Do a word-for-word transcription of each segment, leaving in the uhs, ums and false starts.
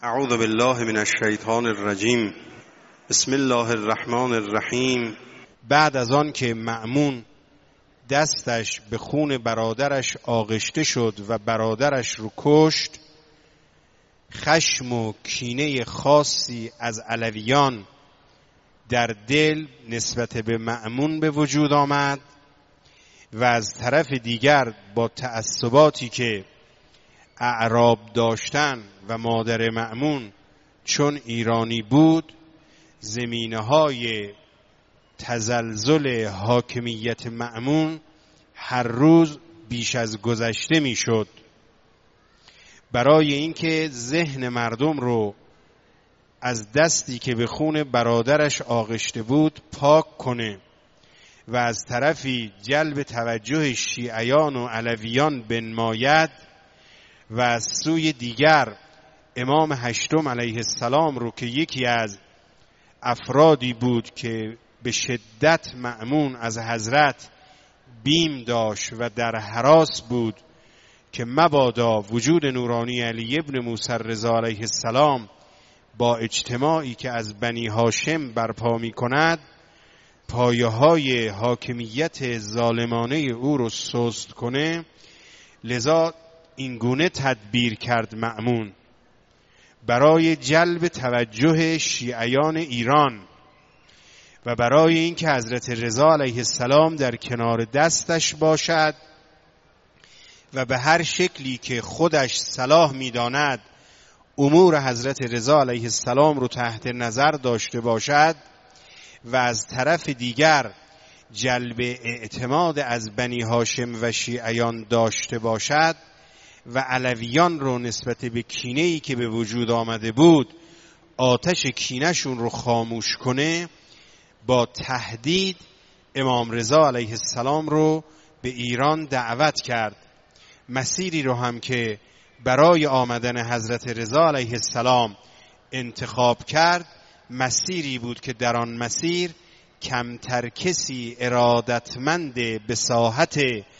اعوذ بالله من الشیطان الرجیم. بسم الله الرحمن الرحیم. بعد از آن که مأمون دستش به خون برادرش آغشته شد و برادرش رو کشت، خشم و کینه خاصی از علویان در دل نسبت به مأمون به وجود آمد و از طرف دیگر با تعصباتی که اعراب داشتن و مادر مأمون چون ایرانی بود، زمینه‌های تزلزل حاکمیت مأمون هر روز بیش از گذشته میشد. برای اینکه ذهن مردم رو از دستی که به خون برادرش آغشته بود پاک کنه و از طرفی جلب توجه شیعیان و علویان بنماید و از سوی دیگر امام هشتم علیه السلام رو که یکی از افرادی بود که به شدت مأمون از حضرت بیم داشت و در هراس بود که مبادا وجود نورانی علی ابن موسی رضا علیه السلام با اجتماعی که از بنی هاشم برپا می کند پایه های حاکمیت ظالمانه او رو سست کنه، لذا اینگونه تدبیر کرد مأمون برای جلب توجه شیعیان ایران و برای اینکه حضرت رضا علیه السلام در کنار دستش باشد و به هر شکلی که خودش صلاح می‌داند امور حضرت رضا علیه السلام رو تحت نظر داشته باشد و از طرف دیگر جلب اعتماد از بنی هاشم و شیعیان داشته باشد و علویان رو نسبت به کینه‌ای که به وجود آمده بود آتش کینه‌شون رو خاموش کنه، با تهدید امام رضا علیه السلام رو به ایران دعوت کرد. مسیری رو هم که برای آمدن حضرت رضا علیه السلام انتخاب کرد مسیری بود که در آن مسیر کمتر کسی ارادتمند به ساحت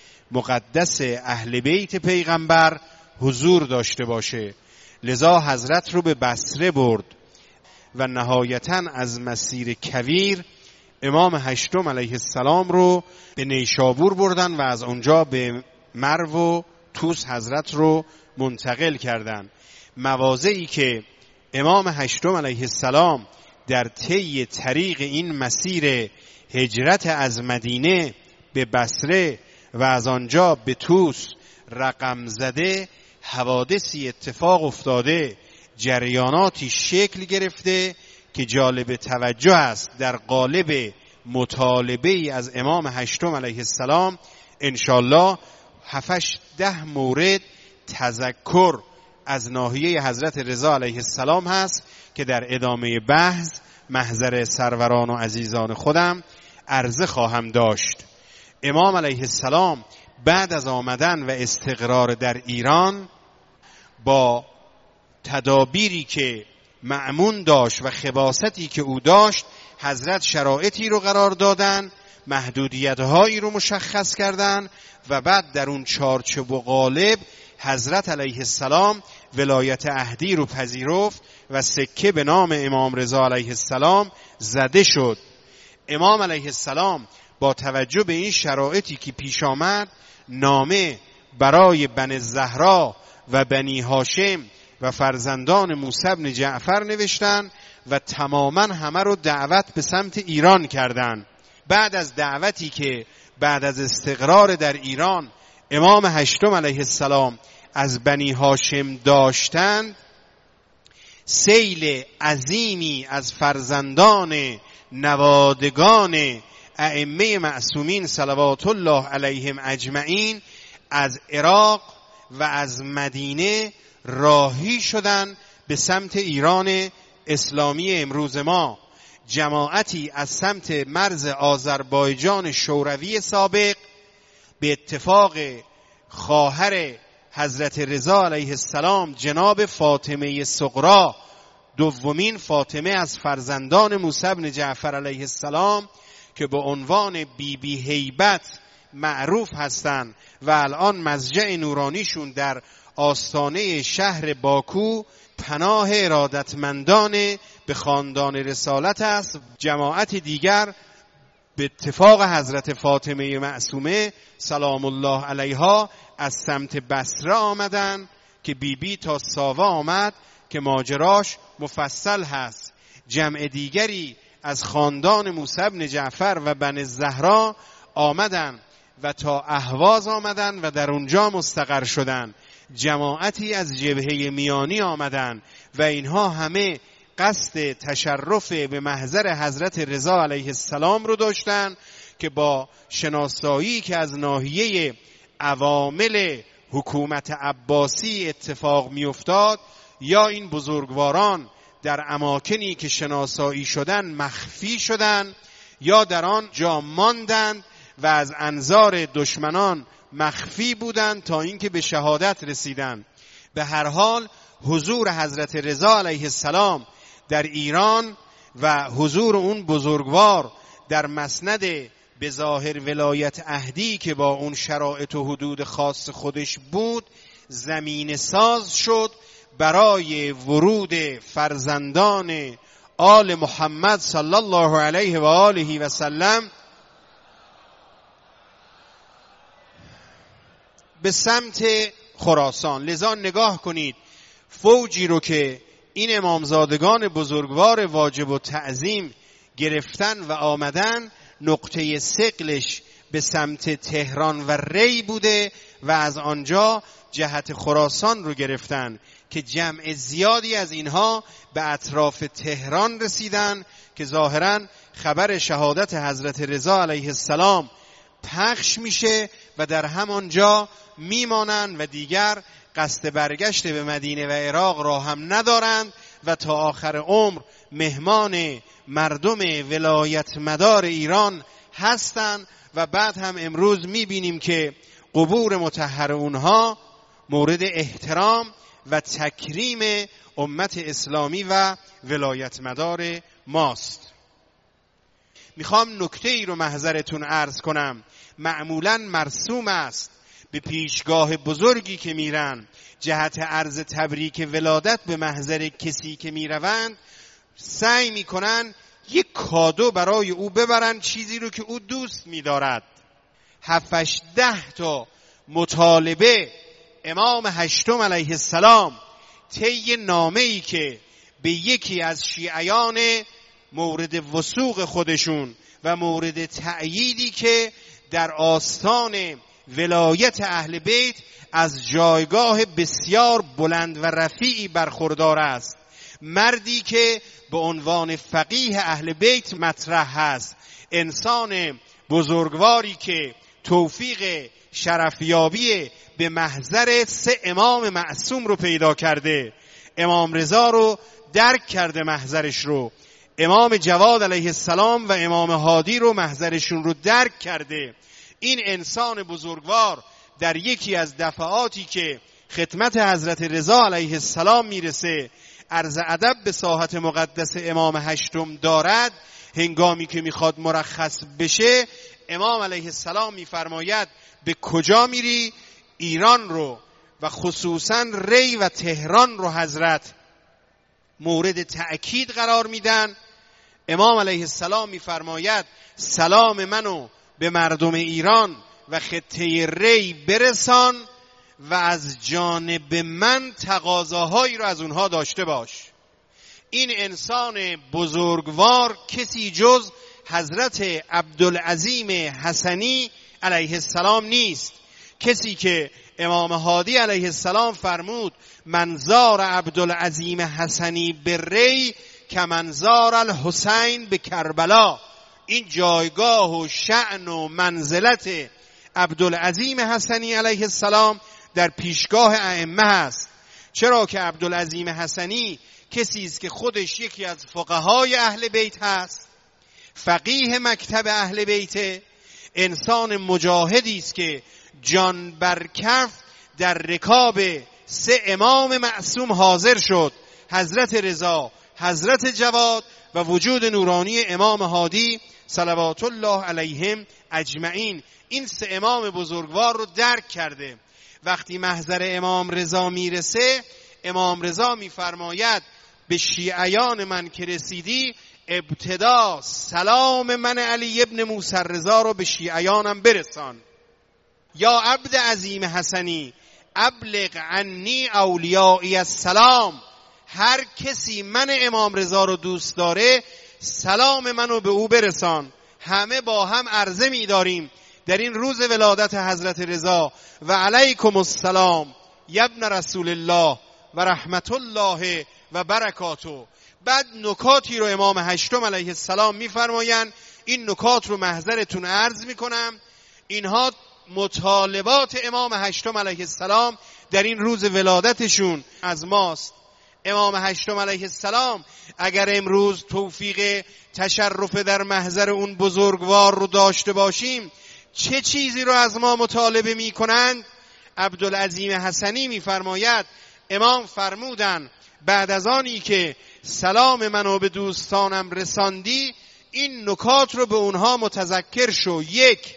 مقدس اهل بیت پیغمبر حضور داشته باشه، لذا حضرت رو به بصره برد و نهایتاً از مسیر کویر امام هشتم علیه السلام رو به نیشابور بردن و از اونجا به مرو و توس حضرت رو منتقل کردن. مواضعی که امام هشتم علیه السلام در طی طریق این مسیر هجرت از مدینه به بصره و از آنجا به توس رقم زده، حوادثی اتفاق افتاده، جریاناتی شکل گرفته که جالب توجه است. در قالب مطالبه از امام هشتم علیه السلام انشالله هفتش ده مورد تذکر از ناحیه حضرت رضا علیه السلام هست که در ادامه بحث محضر سروران و عزیزان خودم عرضه خواهم داشت. امام علیه السلام بعد از آمدن و استقرار در ایران با تدابیری که مأمون داشت و خباستی که او داشت، حضرت شرایطی رو قرار دادن، محدودیت‌هایی رو مشخص کردن و بعد در اون چارچوب و قالب حضرت علیه السلام ولایت عهدی رو پذیرفت و سکه به نام امام رضا علیه السلام زده شد. امام علیه السلام با توجه به این شرایطی که پیش آمد نامه برای بنی زهرا و بنی هاشم و فرزندان موسی بن جعفر نوشتن و تماما همه رو دعوت به سمت ایران کردند. بعد از دعوتی که بعد از استقرار در ایران امام هشتم علیه السلام از بنی هاشم داشتند، سیل عظیمی از فرزندان نوادگان ائمه معصومین صلوات الله علیهم اجمعین از عراق و از مدینه راهی شدند به سمت ایران اسلامی امروز ما. جماعتی از سمت مرز آذربایجان شوروی سابق به اتفاق خواهر حضرت رضا علیه السلام جناب فاطمه صغرا، دومین فاطمه از فرزندان موسی بن جعفر علیه السلام که به عنوان بی بی هیبت معروف هستند و الان مضجع نورانیشون در آستانه شهر باکو پناه ارادتمندان به خاندان رسالت است. جماعت دیگر به اتفاق حضرت فاطمه معصومه سلام الله علیها از سمت بصره آمدن که بیبی بی تا ساوا آمد که ماجراش مفصل هست. جمع دیگری از خاندان موسی بن جعفر و بن زهرا آمدن و تا اهواز آمدن و در اونجا مستقر شدن. جماعتی از جبهه میانی آمدن و اینها همه قصد تشرف به محضر حضرت رضا علیه السلام رو داشتن که با شناسایی که از ناحیه عوامل حکومت عباسی اتفاق می افتاد، یا این بزرگواران در اماکنی که شناسایی شدن مخفی شدن یا در آن جا ماندند و از انظار دشمنان مخفی بودند تا اینکه به شهادت رسیدند. به هر حال حضور حضرت رضا علیه السلام در ایران و حضور اون بزرگوار در مسند به ظاهر ولایت عهدی که با اون شرایط و حدود خاص خودش بود زمین ساز شد برای ورود فرزندان آل محمد صلی الله علیه و آله و سلم به سمت خراسان. لذا نگاه کنید فوجی رو که این امامزادگان بزرگوار واجب و تعظیم گرفتن و آمدن، نقطه ثقلش به سمت تهران و ری بوده و از آنجا جهت خراسان رو گرفتن که جمع زیادی از اینها به اطراف تهران رسیدن که ظاهراً خبر شهادت حضرت رضا علیه السلام پخش میشه و در همانجا میمانند و دیگر قصد برگشت به مدینه و عراق را هم ندارند و تا آخر عمر مهمان مردم ولایت مدار ایران هستند. و بعد هم امروز میبینیم که قبور مطهر اونها مورد احترام و تکریم امت اسلامی و ولایت مدار ماست. میخوام نکته ای رو محضرتون عرض کنم. معمولاً مرسوم است به پیشگاه بزرگی که میرن جهت عرض تبریک ولادت به محضر کسی که میروند سعی میکنن یک کادو برای او ببرن، چیزی رو که او دوست میدارد. هفتش ده تا مطالبه امام هشتم علیه السلام طی نامه‌ای که به یکی از شیعیان مورد وثوق خودشون و مورد تأییدی که در آستان ولایت اهل بیت از جایگاه بسیار بلند و رفیعی برخوردار است، مردی که به عنوان فقیه اهل بیت مطرح است، انسان بزرگواری که توفیق شرفیابی به محضر سه امام معصوم رو پیدا کرده. امام رضا رو درک کرده، محضرش رو، امام جواد علیه السلام و امام هادی رو محضرشون رو درک کرده. این انسان بزرگوار در یکی از دفعاتی که خدمت حضرت رضا علیه السلام میرسه عرض ادب به ساحت مقدس امام هشتم دارد، هنگامی که میخواد مرخص بشه امام علیه السلام میفرماید به کجا میری؟ ایران رو و خصوصا ری و تهران رو حضرت مورد تأکید قرار میدن. امام علیه السلام میفرماید سلام منو به مردم ایران و خطه ری برسان و از جانب من تقاضاهایی رو از اونها داشته باش. این انسان بزرگوار کسی جز حضرت عبدالعظیم حسنی علیه السلام نیست، کسی که امام هادی علیه السلام فرمود منظار عبدالعظیم حسنی به ری که منظار الحسین به کربلا. این جایگاه و شأن و منزلت عبدالعظیم حسنی علیه السلام در پیشگاه ائمه است. چرا که عبدالعظیم حسنی کسی است که خودش یکی از فقهای اهل بیت هست، فقیه مکتب اهل بیت، انسان مجاهدی است که جان برکف در رکاب سه امام معصوم حاضر شد، حضرت رضا، حضرت جواد و وجود نورانی امام هادی صلوات الله علیهم اجمعین. این سه امام بزرگوار رو درک کرده. وقتی محضر امام رضا میرسه امام رضا میفرماید به شیعیان من که رسیدی ابتدا سلام من علی ابن موسی رضا رو به شیعیانم برسان. یا عبد عظیم حسنی ابلغ عنی اولیایی السلام، هر کسی من امام رضا رو دوست داره سلام منو به او برسان. همه با هم عرضه می داریم در این روز ولادت حضرت رضا و علیکم السلام یبن رسول الله و رحمت الله و برکاته. بعد نکاتی رو امام هشتم علیه السلام میفرمایند، این نکات رو محضرتون عرض میکنم. اینها مطالبات امام هشتم علیه السلام در این روز ولادتشون از ماست. امام هشتم علیه السلام اگر امروز توفیق تشرف در محضر اون بزرگوار رو داشته باشیم چه چیزی رو از ما مطالبه می کنند؟ عبدالعظیم حسنی می فرماید امام فرمودن بعد از آنی که سلام منو به دوستانم رساندی این نکات رو به اونها متذکر شو. یک،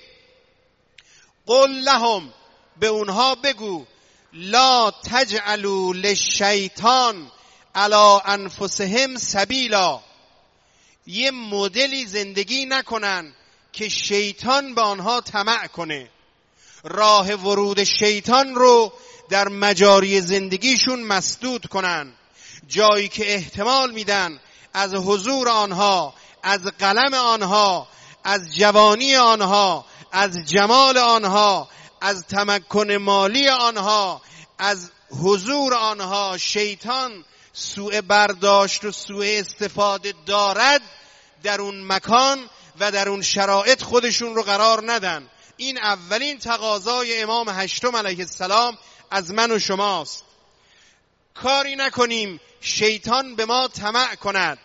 قل لهم، به اونها بگو لا تجعلوا للشیطان علی انفسهم سبیلا، یه مدلی زندگی نکنن که شیطان به آنها طمع کنه، راه ورود شیطان رو در مجاری زندگیشون مسدود کنن، جایی که احتمال میدن از حضور آنها، از قلم آنها، از جوانی آنها، از جمال آنها، از تمکن مالی آنها، از حضور آنها شیطان سوء برداشت و سوء استفاده دارد، در اون مکان و در اون شرایط خودشون رو قرار ندن. این اولین تقاضای امام هشتم علیه السلام از من و شماست. کاری نکنیم شیطان به ما طمع کند.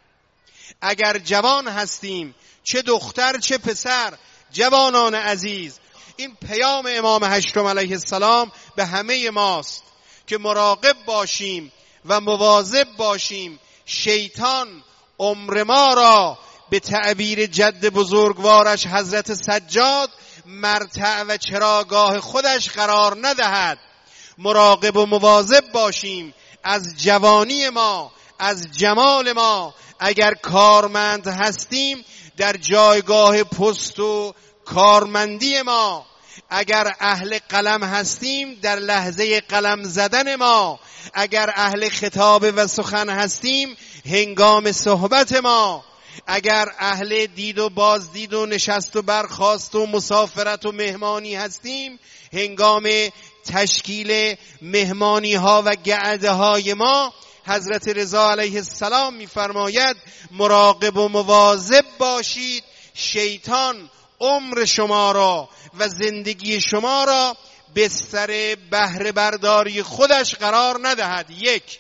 اگر جوان هستیم، چه دختر چه پسر، جوانان عزیز، این پیام امام هشتم علیه السلام به همه ماست که مراقب باشیم و مواظب باشیم. شیطان عمر ما را به تعبیر جد بزرگوارش حضرت سجاد مرتع و چراگاه خودش قرار ندهد. مراقب و مواظب باشیم از جوانی ما، از جمال ما. اگر کارمند هستیم در جایگاه پست و کارمندی ما، اگر اهل قلم هستیم در لحظه قلم زدن ما، اگر اهل خطاب و سخن هستیم هنگام صحبت ما، اگر اهل دید و بازدید و نشست و برخاست و مسافرت و مهمانی هستیم هنگام تشکیل مهمانی ها و گعده های ما. حضرت رضا علیه السلام میفرماید مراقب و مواظب باشید شیطان عمر شما را و زندگی شما را بستر بهره برداری خودش قرار ندهد. یک.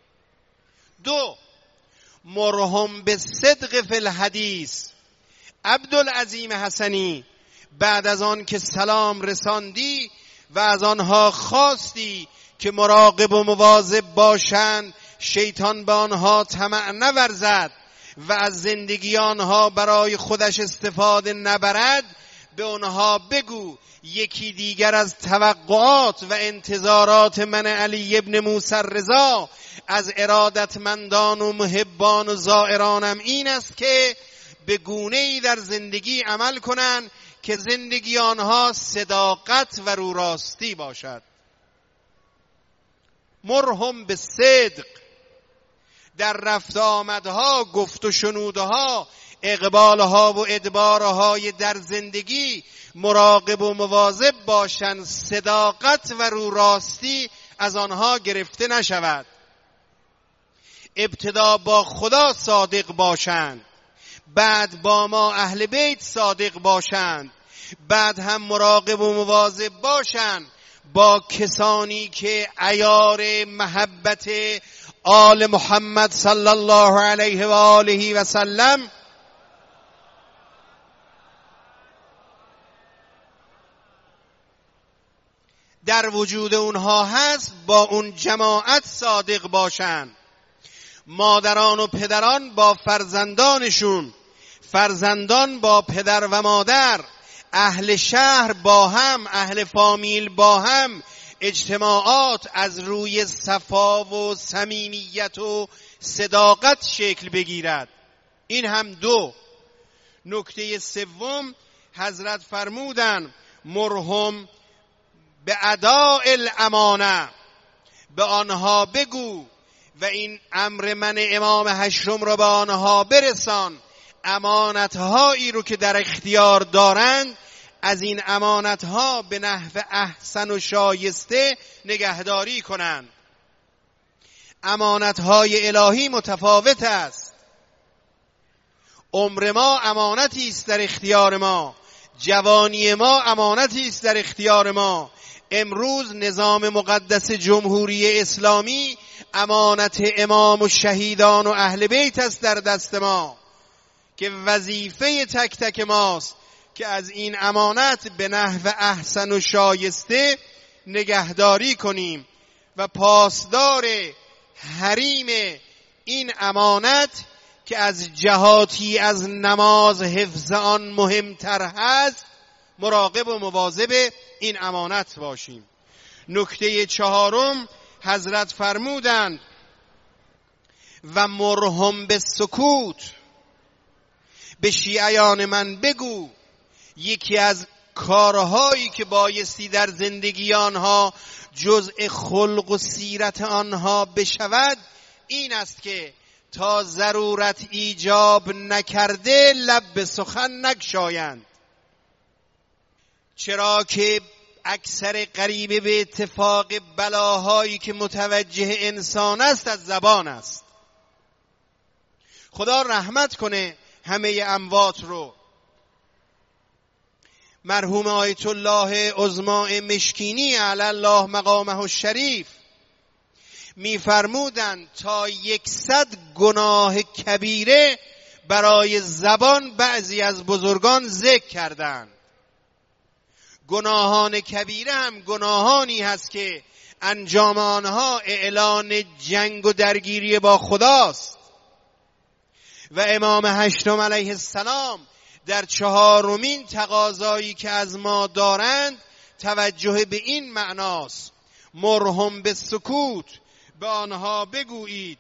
دو، مرهم به صدق فی الحدیث. عبدالعظیم حسنی بعد از آن که سلام رساندی و از آنها خواستی که مراقب و مواظب باشند شیطان به آنها طمع نورزد و از زندگی آنها برای خودش استفاده نبرد، به آنها بگو یکی دیگر از توقعات و انتظارات من علی ابن موسی رضا از ارادتمندان و محبان و زائرانم این است که به گونه‌ای در زندگی عمل کنند که زندگی آنها صداقت و رو راستی باشد. مرهم به صدق، در رفت آمدها، گفت و شنودها، اقبالها و ادبارهای در زندگی مراقب و مواظب باشند صداقت و رو راستی از آنها گرفته نشود. ابتدا با خدا صادق باشند، بعد با ما اهل بیت صادق باشند، بعد هم مراقب و مواظب باشند با کسانی که عیار محبت آل محمد صلی الله علیه و آله و سلم در وجود اونها هست، با اون جماعت صادق باشند. مادران و پدران با فرزندانشون، فرزندان با پدر و مادر، اهل شهر با هم، اهل فامیل با هم اجتماعات از روی صفا و صمیمیت و صداقت شکل بگیرد. این هم دو. نکته سوم حضرت فرمودن مرهم به اداء الامانه، به آنها بگو و این امر من امام هشتم را به آنها برسان، امانتهایی رو که در اختیار دارند از این امانتها به نحو احسن و شایسته نگهداری کنند. امانتهای الهی متفاوت است. عمر ما امانتی است در اختیار ما، جوانی ما امانتی است در اختیار ما. امروز نظام مقدس جمهوری اسلامی امانت امام و شهیدان و اهل بیت است در دست ما که وظیفه تک تک ماست که از این امانت به نحو احسن و شایسته نگهداری کنیم و پاسدار حریم این امانت که از جهاتی از نماز حفظ آن مهمتر هست مراقب و مواظب این امانت باشیم. نکته چهارم حضرت فرمودند و مرهم به سکوت، به شیعیان من بگو یکی از کارهایی که بایستی در زندگی آنها جزء خلق و سیرت آنها بشود این است که تا ضرورت ایجاب نکرده لب به سخن نگشایند، چرا که اکثر قریب به اتفاق بلاهایی که متوجه انسان است از زبان است. خدا رحمت کنه همه اموات رو. مرحوم آیت الله عظما مشکینی علی الله مقامه الشریف می‌فرمودند تا یکصد گناه کبیره برای زبان بعضی از بزرگان ذکر کردند. گناهان کبیره هم گناهانی هست که انجام آنها اعلان جنگ و درگیری با خداست و امام هشتم علیه السلام در چهارمین تقاضایی که از ما دارند توجه به این معناست: مرهم به سکوت، به آنها بگویید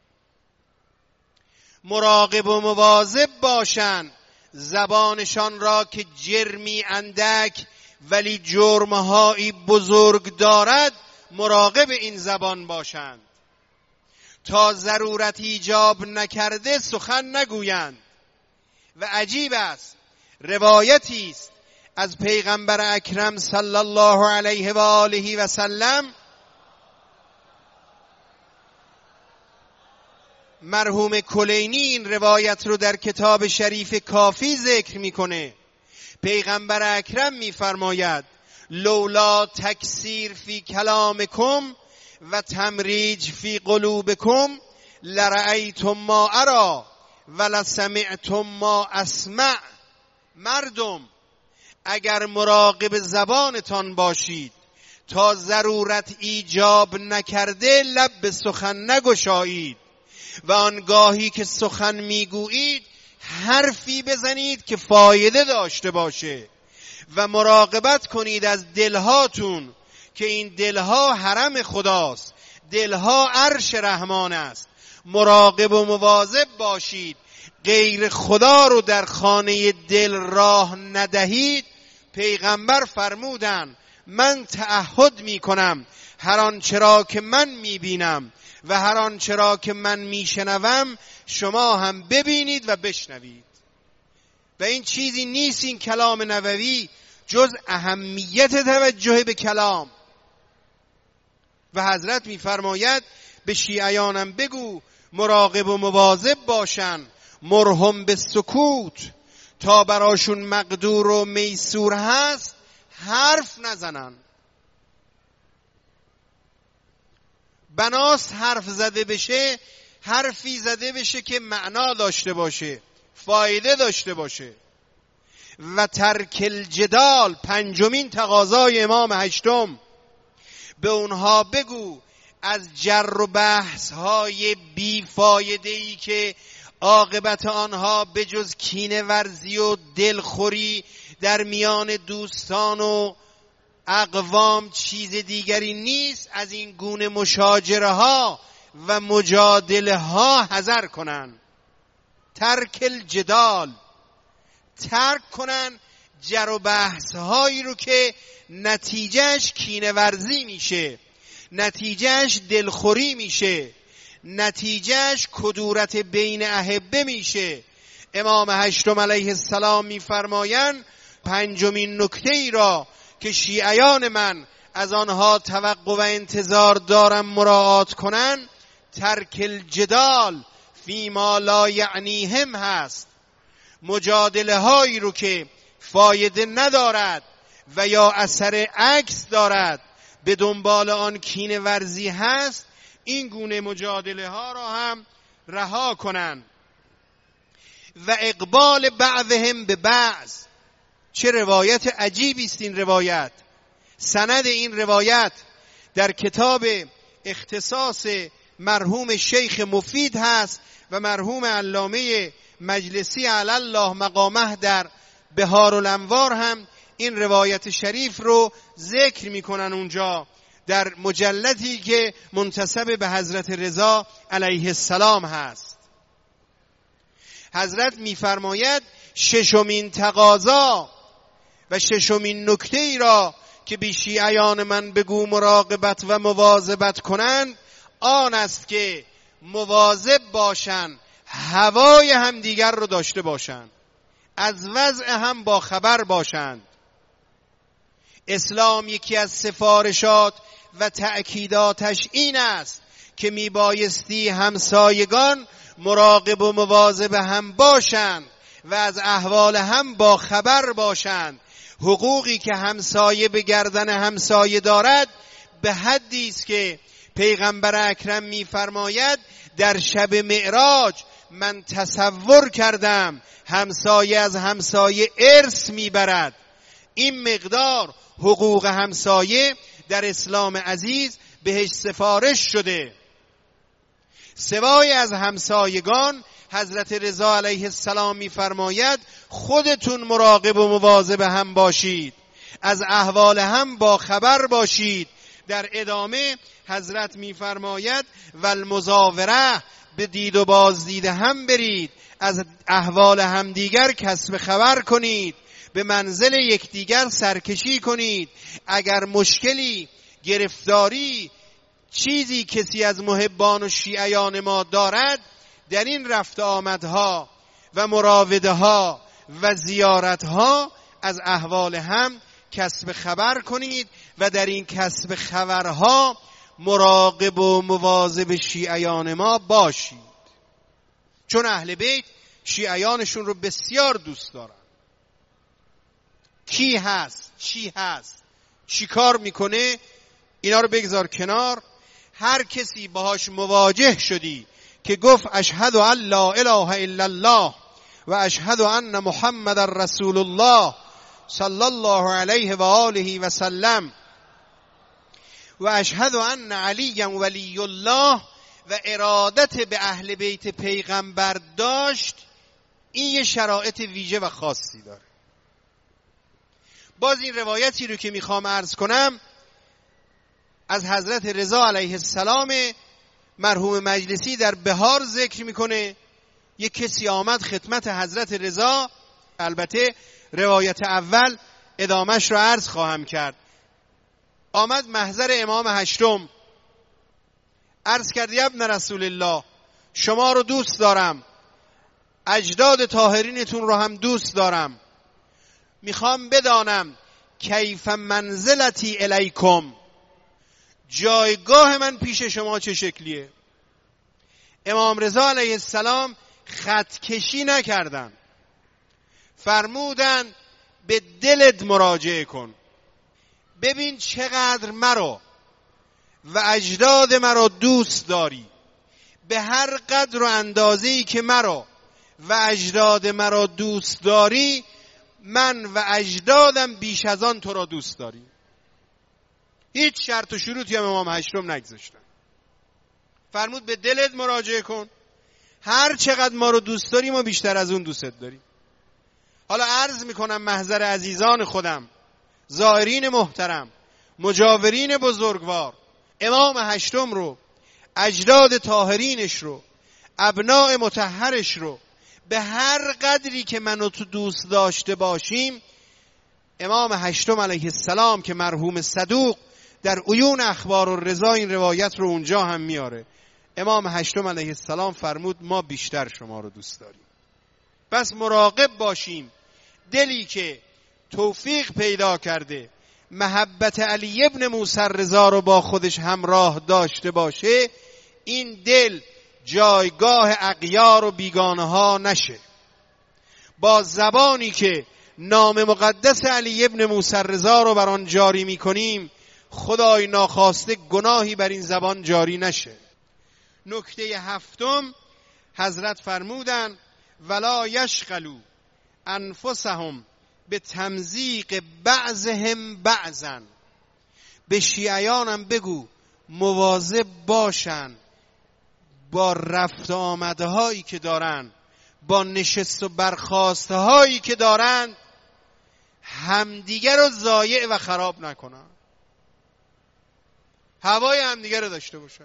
مراقب و مواظب باشند، زبانشان را که جرمی اندک ولی جرمهایی بزرگ دارد مراقب این زبان باشند، تا ضرورت ایجاب نکرده سخن نگویند. و عجیب است، روایتی است از پیغمبر اکرم صلی الله علیه و آله و سلم، مرحوم کلینی این روایت رو در کتاب شریف کافی ذکر میکنه. پیغمبر اکرم میفرماید لولا تکثیر فی کلامکم و تمریج فی قلوبکم لرأیتم ما ارا ولسمعتم ما اسمع. مردم اگر مراقب زبانتان باشید تا ضرورت ایجاب نکرده لب به سخن نگشایید و آنگاهی که سخن میگویید حرفی بزنید که فایده داشته باشه و مراقبت کنید از دلهاتون که این دلها حرم خداست، دلها عرش رحمان است. مراقب و مواظب باشید غیر خدا رو در خانه دل راه ندهید. پیغمبر فرمودن من تعهد می کنم هر آنچه را که من می بینم و هر آنچه را که من می شنوم شما هم ببینید و بشنوید. و این چیزی نیست این کلام نبوی جز اهمیت توجه به کلام. و حضرت می فرماید به شیعیانم بگو مراقب و مواظب باشن، مرهم به سکوت، تا براشون مقدور و میسور هست حرف نزنن. بناست حرف زده بشه، حرفی زده بشه که معنا داشته باشه، فایده داشته باشه. و ترک الجدال، پنجمین تقاضای امام هشتم، به اونها بگو از جر و بحث های بیفایده ای که عاقبت آنها به جز کینه ورزی و دلخوری در میان دوستان و اقوام چیز دیگری نیست از این گونه مشاجره ها و مجادله ها حذر کنن. ترک الجدال، ترک کنن جر و بحث هایی رو که نتیجهش کینه ورزی میشه، نتیجهش دلخوری میشه، نتیجهش کدورت بین احبه میشه. امام هشتم علیه السلام میفرمایند پنجمین نکته ای را که شیعیان من از آنها توقع و انتظار دارم مراعات کنن ترک الجدال فیما لا یعنیهم هست. مجادله هایی رو که فایده ندارد و یا اثر عکس دارد، به دنبال آن کینه ورزی هست، این گونه مجادله ها را هم رها کنن. و اقبال بعضهم به بعض. چه روایت عجیبی است این روایت. سند این روایت در کتاب اختصاص مرحوم شیخ مفید هست و مرحوم علامه مجلسی علی الله مقامه در بهار الانوار هم این روایت شریف رو ذکر میکنن اونجا در مجلدی که منتسب به حضرت رضا علیه السلام هست. حضرت میفرماید ششمین تقاضا و ششمین نکته ای را که بی شیعیان من بگو مراقبت و مواظبت کنند آن است که مواظب باشند هوای همدیگر رو داشته باشند، از وضع هم با خبر باشند. اسلام یکی از سفارشات و تأکیداتش این است که میبایستی همسایگان مراقب و مواظب هم باشند و از احوال هم با خبر باشند. حقوقی که همسایه به گردن همسایه دارد به حدی است که پیغمبر اکرم میفرماید در شب معراج من تصور کردم همسایه از همسایه ارث میبرد. این مقدار حقوق همسایه در اسلام عزیز بهش سفارش شده. سوای از همسایگان حضرت رضا علیه السلام میفرماید خودتون مراقب و مواظب هم باشید، از احوال هم با خبر باشید. در ادامه حضرت میفرماید و المزاوره، به دید و بازدید هم برید، از احوال همدیگر کسب خبر کنید، به منزل یکدیگر سرکشی کنید. اگر مشکلی، گرفتاری، چیزی کسی از محبان و شیعیان ما دارد، در این رفت آمدها و مراوده ها و زیارت ها از احوال هم کسب خبر کنید و در این کسب خبرها مراقب و مواظب شیعیان ما باشید. چون اهل بیت شیعیانشون رو بسیار دوست دارن. کی هست، چی هست، چی کار میکنه، اینا رو بگذار کنار. هر کسی باهاش مواجه شدی که گفت اشهد ان لا اله الا الله و اشهد ان محمد رسول الله صلی الله علیه و آله و سلم و اشهد ان علی ولی الله و ارادت به اهل بیت پیغمبر داشت، این یه شرایط ویژه و خاصی داره. باز این روایتی رو که میخوام عرض کنم از حضرت رضا علیه السلام مرحوم مجلسی در بهار ذکر میکنه. یک کسی آمد خدمت حضرت رضا، البته روایت اول ادامش رو عرض خواهم کرد. آمد محضر امام هشتم، عرض کرد یا ابن رسول الله شما رو دوست دارم، اجداد طاهرینتون رو هم دوست دارم، میخوام بدانم کیف منزلتی الیکم، جایگاه من پیش شما چه شکلیه. امام رضا علیه السلام خط کشی نکردن، فرمودن به دلت مراجعه کن، ببین چقدر مرا و اجداد مرا دوست داری، به هر قدر و اندازه‌ای که مرا و اجداد مرا دوست داری من و اجدادم بیش از آن تو را دوست داری. هیچ شرط و شروطی هم امام هشتم نگذاشتن. فرمود به دلت مراجعه کن، هر چقدر ما رو دوست داری ما بیشتر از اون دوستت داریم. حالا عرض میکنم محضر عزیزان خودم، زائرین محترم، مجاورین بزرگوار، امام هشتم رو، اجداد طاهرینش رو، ابناء مطهرش رو به هر قدری که منو تو دوست داشته باشیم، امام هشتم علیه السلام که مرحوم صدوق در عیون اخبار الرضا این روایت رو اونجا هم میاره، امام هشتم علیه السلام فرمود ما بیشتر شما رو دوست داریم. بس مراقب باشیم دلی که توفیق پیدا کرده محبت علی ابن موسی رضا رو با خودش همراه داشته باشه، این دل جایگاه اغیار و بیگانه ها نشه. با زبانی که نام مقدس علی ابن موسی رضا رو بر آن جاری میکنیم، خدای ناخواسته گناهی بر این زبان جاری نشه. نکته هفتم، حضرت فرمودن ولا یشغلوا انفسهم به تمزیق بعضهم بعضا. به شیعیانم بگو مواظب باشن با رفت آمده هایی که دارن، با نشست و برخاسته هایی که دارن، همدیگر رو ضایع و خراب نکنن، هوای همدیگر رو داشته باشن.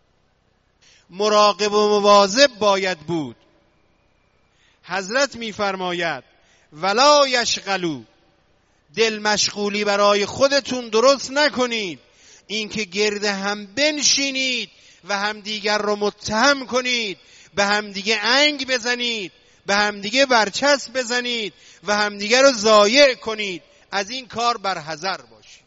مراقب و مواظب باید بود. حضرت میفرماید ولا یشغلوا، دل مشغولی برای خودتون درست نکنید، اینکه گرد هم بنشینید و همدیگر رو متهم کنید، به همدیگه انگ بزنید، به همدیگه برچسب بزنید و همدیگر رو ضایع کنید. از این کار برحذر باشید.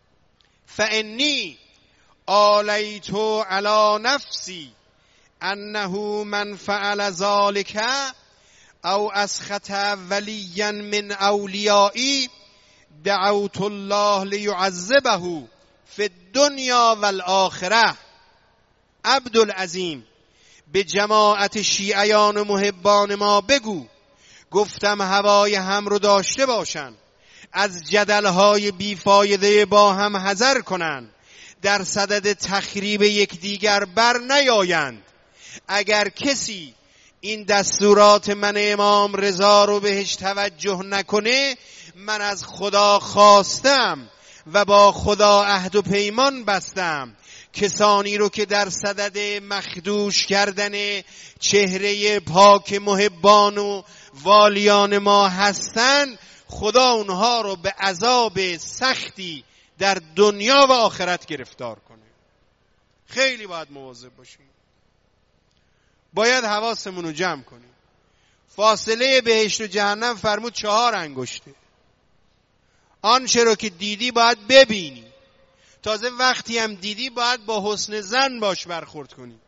فانی آلیت علی نفسی انه من فعل ذلك او اسخط ولیا من اولیایی دعوت الله لیعذبه فی الدنیا والآخره. عبدالعظیم به جماعت شیعیان و محبان ما بگو، گفتم هوای هم رو داشته باشن، از جدلهای بیفایده با هم حذر کنن، در صدد تخریب یکدیگر بر نیایند. اگر کسی این دستورات من امام رضا رو بهش توجه نکنه، من از خدا خواستم و با خدا عهد و پیمان بستم، کسانی رو که در صدد مخدوش کردن چهره پاک محبان و والیان ما هستن، خدا اونها رو به عذاب سختی در دنیا و آخرت گرفتار کنه. خیلی باید مواظب باشیم، باید حواسمون رو جمع کنیم. فاصله بهشت و جهنم فرمود چهار انگشته. آنچه رو که دیدی باید ببینی، تازه وقتی هم دیدی باید با حسن ظن باش برخورد کنی.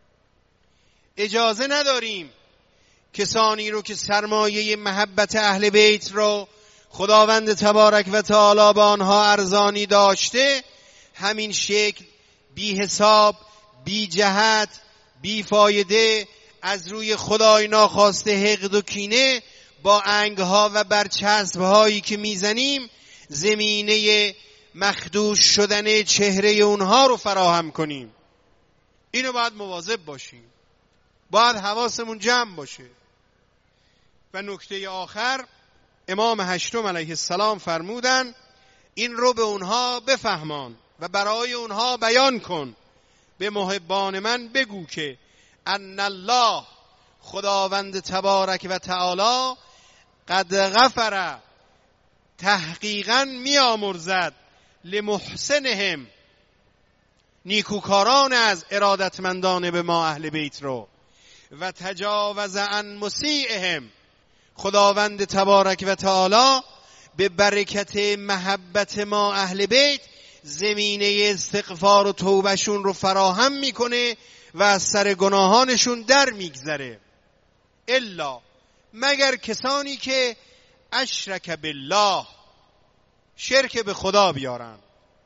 اجازه نداریم کسانی رو که سرمایه محبت اهل بیت رو خداوند تبارک و تعالی به آنها ارزانی داشته، همین شکل بی حساب، بی جهت، بی فایده، از روی خدای ناخواسته حقد و کینه با انگها و برچسبهایی که میزنیم زمینه مخدوش شدن چهره اونها رو فراهم کنیم. اینو باید مواظب باشیم، باید حواسمون جمع باشه. و نکته آخر، امام هشتم علیه السلام فرمودن این رو به اونها بفهمان و برای اونها بیان کن. به محبان من بگو که ان الله، خداوند تبارک و تعالی، قد غفر، تحقیقاً میامرزد، لمحسنهم، نیکوکاران از ارادتمندان به ما اهل بیت رو، و تجاوز عن مسیئهم، خداوند تبارک و تعالی به برکت محبت ما اهل بیت زمینه استغفار و توبهشون رو فراهم میکنه و از سر گناهانشون در میگذره. الا، مگر کسانی که اشرک بالله، شرک به خدا بیارن،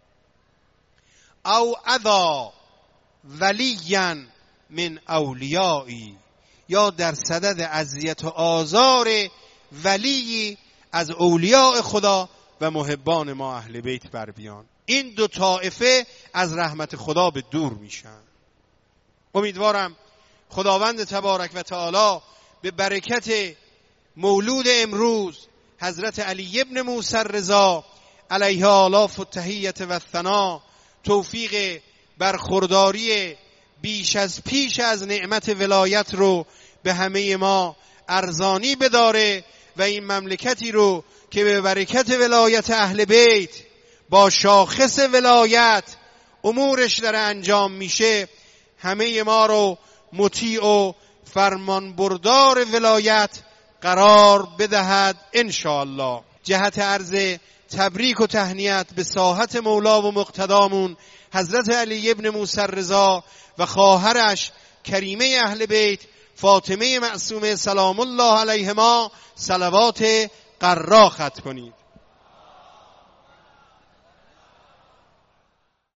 او اذا ولیا من اولیایی، یا در صدد اذیت و آزار ولی از اولیاء خدا و محبان ما اهل بیت بر بیان. این دو طائفه از رحمت خدا به دور میشن. امیدوارم خداوند تبارک و تعالی به برکت مولود امروز حضرت علی ابن موسی رضا علیها آلاف التحیة و الثنا، توفیق برخورداری بیش از پیش از نعمت ولایت رو به همه ما ارزانی بداره و این مملکتی رو که به برکت ولایت اهل بیت با شاخص ولایت امورش داره انجام میشه، همه ما رو مطیع و فرمان بردار ولایت قرار بدهد انشاءالله. جهت عرض تبریک و تهنیت به ساحت مولا و مقتدامون حضرت علی ابن موسی رضا و خواهرش کریمه اهل بیت فاطمه معصومه سلام الله علیهما صلوات قرا ختم کنید.